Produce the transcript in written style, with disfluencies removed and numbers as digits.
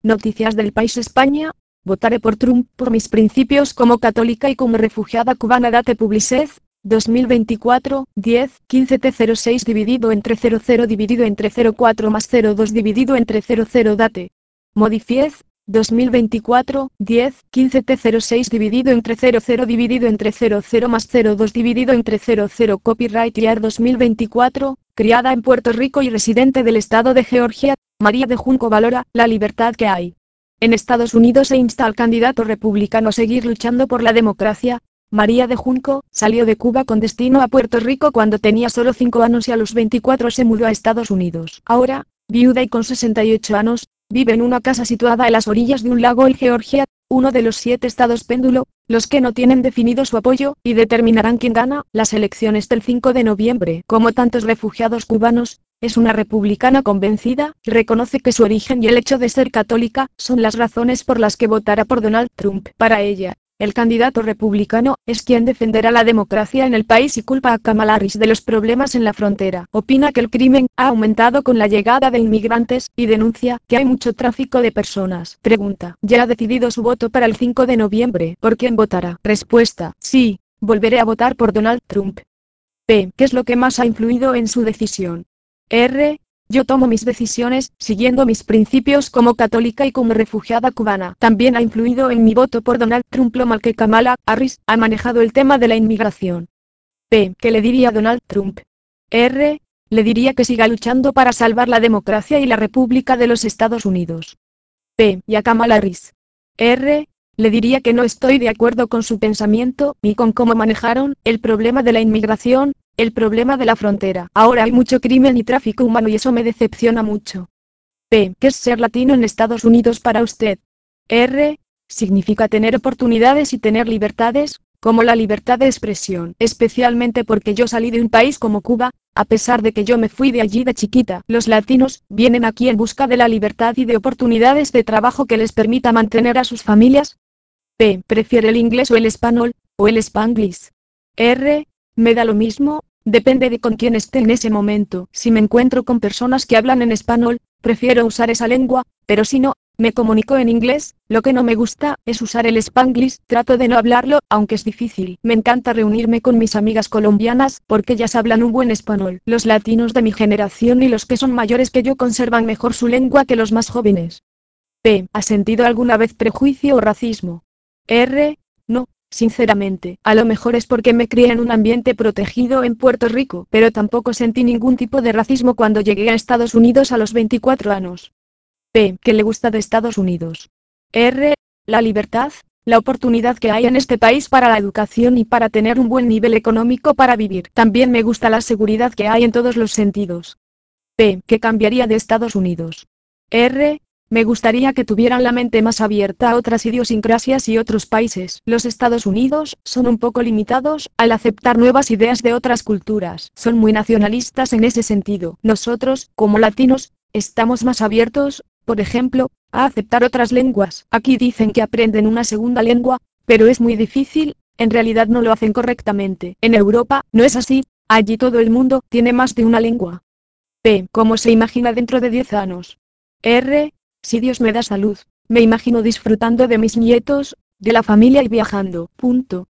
Noticias del país España. Votaré por Trump por mis principios como católica y como refugiada cubana. Date Publicez, 2024, 10, 15 T06 dividido entre 00 dividido entre 04 más 02 dividido entre 00 Date. Modifiez, 2024, 10, 15 T06 dividido entre 00 dividido entre 00 más 02 dividido entre 00 Copyright Year 2024, criada en Puerto Rico y residente del estado de Georgia, María de Junco valora la libertad que hay en Estados Unidos e insta al candidato republicano a seguir luchando por la democracia. María de Junco salió de Cuba con destino a Puerto Rico cuando tenía solo 5 años y a los 24 se mudó a Estados Unidos. Ahora, viuda y con 68 años, vive en una casa situada en las orillas de un lago en Georgia, uno de los 7 estados péndulo, los que no tienen definido su apoyo y determinarán quién gana las elecciones del 5 de noviembre. Como tantos refugiados cubanos, es una republicana convencida, y reconoce que su origen y el hecho de ser católica son las razones por las que votará por Donald Trump. Para ella, el candidato republicano es quien defenderá la democracia en el país y culpa a Kamala Harris de los problemas en la frontera. Opina que el crimen ha aumentado con la llegada de inmigrantes y denuncia que hay mucho tráfico de personas. Pregunta: ¿ya ha decidido su voto para el 5 de noviembre? ¿Por quién votará? Respuesta: sí, volveré a votar por Donald Trump. P. ¿Qué es lo que más ha influido en su decisión? R. Yo tomo mis decisiones siguiendo mis principios como católica y como refugiada cubana. También ha influido en mi voto por Donald Trump lo mal que Kamala Harris ha manejado el tema de la inmigración. P. ¿Qué le diría a Donald Trump? R. Le diría que siga luchando para salvar la democracia y la República de los Estados Unidos. P. ¿Y a Kamala Harris? R. Le diría que no estoy de acuerdo con su pensamiento ni con cómo manejaron el problema de la inmigración, el problema de la frontera. Ahora hay mucho crimen y tráfico humano y eso me decepciona mucho. P. ¿Qué es ser latino en Estados Unidos para usted? R. Significa tener oportunidades y tener libertades, como la libertad de expresión. Especialmente porque yo salí de un país como Cuba, a pesar de que yo me fui de allí de chiquita. Los latinos vienen aquí en busca de la libertad y de oportunidades de trabajo que les permita mantener a sus familias. P. ¿Prefiere el inglés o el español, o el spanglish? R. Me da lo mismo, depende de con quién esté en ese momento. Si me encuentro con personas que hablan en español, prefiero usar esa lengua, pero si no, me comunico en inglés. Lo que no me gusta es usar el spanglish, trato de no hablarlo, aunque es difícil. Me encanta reunirme con mis amigas colombianas, porque ellas hablan un buen español. Los latinos de mi generación y los que son mayores que yo conservan mejor su lengua que los más jóvenes. P. ¿Has sentido alguna vez prejuicio o racismo? R. No, sinceramente. A lo mejor es porque me crié en un ambiente protegido en Puerto Rico, pero tampoco sentí ningún tipo de racismo cuando llegué a Estados Unidos a los 24 años. P. ¿Qué le gusta de Estados Unidos? R. La libertad, la oportunidad que hay en este país para la educación y para tener un buen nivel económico para vivir. También me gusta la seguridad que hay en todos los sentidos. P. ¿Qué cambiaría de Estados Unidos? R. Me gustaría que tuvieran la mente más abierta a otras idiosincrasias y otros países. Los Estados Unidos son un poco limitados al aceptar nuevas ideas de otras culturas. Son muy nacionalistas en ese sentido. Nosotros, como latinos, estamos más abiertos, por ejemplo, a aceptar otras lenguas. Aquí dicen que aprenden una segunda lengua, pero es muy difícil, en realidad no lo hacen correctamente. En Europa, no es así, allí todo el mundo tiene más de una lengua. P. ¿Cómo se imagina dentro de 10 años? R. Si Dios me da salud, me imagino disfrutando de mis nietos, de la familia y viajando. Punto.